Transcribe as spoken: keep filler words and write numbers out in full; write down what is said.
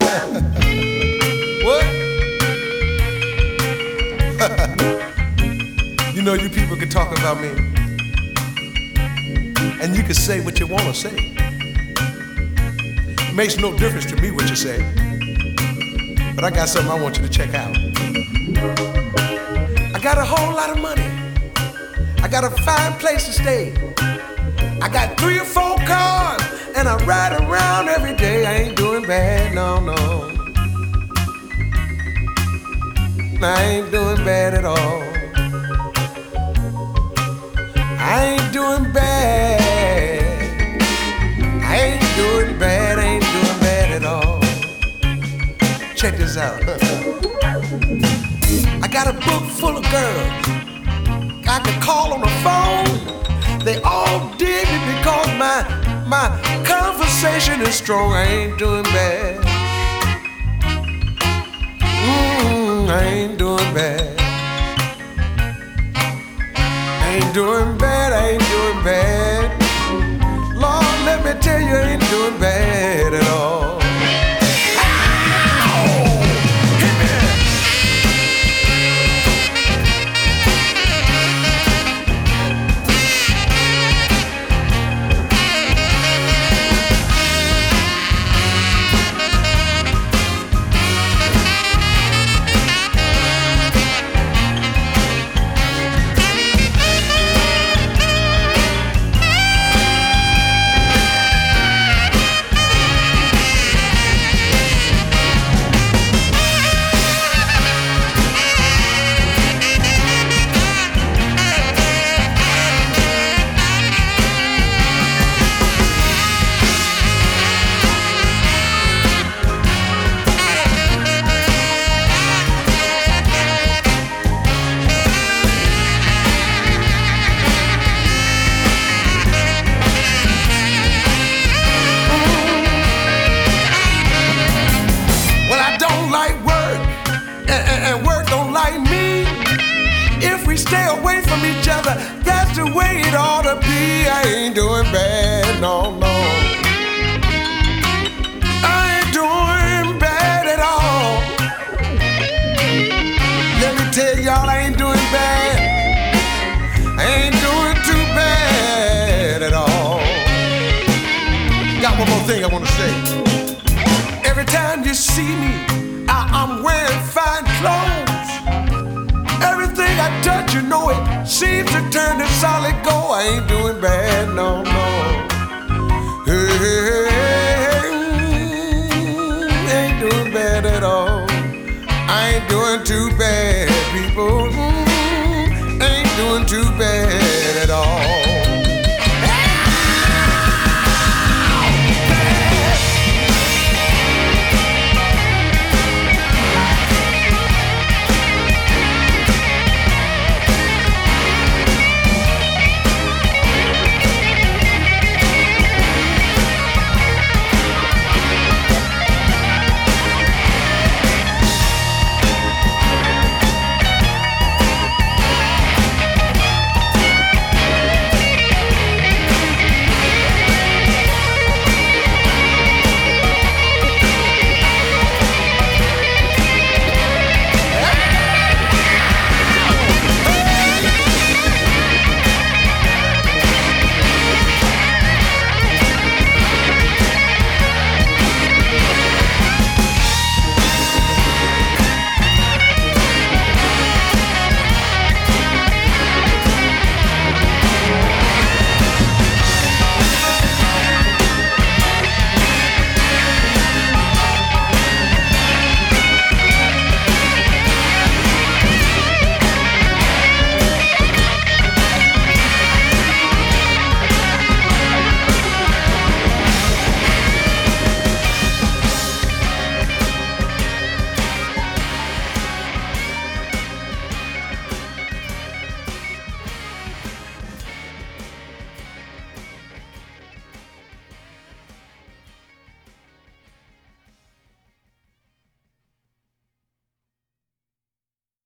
What? You know, you people can talk about me, and you can say what you want to say. It makes no difference to me what you say. But I got something I want you to check out. I got a whole lot of money. I got a fine place to stay. I got three or four cars, and I ride around every day. I ain't doing bad, no, no. I ain't doing bad at all. I ain't doing bad. I ain't doing bad, I ain't doing bad at all. Check this out. I got a book full of girls. I can call on the phone. They all dig me because my my conversation is strong. I ain't doing bad. Mm, I ain't doing bad. I ain't doing bad. I ain't doing bad. Lord, let me tell you, I ain't doing bad at all. Stay away from each other, that's the way it ought to be. I ain't doing bad, no, no. I ain't doing bad at all. Let me tell y'all, I ain't doing bad. I ain't doing too bad at all. Got one more thing I want to say. Every time you see me, I, I'm wearing fine clothes. Everything I touch, you know it seems to turn to solid gold. I ain't doing bad, no, no. Hey, hey, hey, ain't doing bad at all. I ain't doing too bad, people.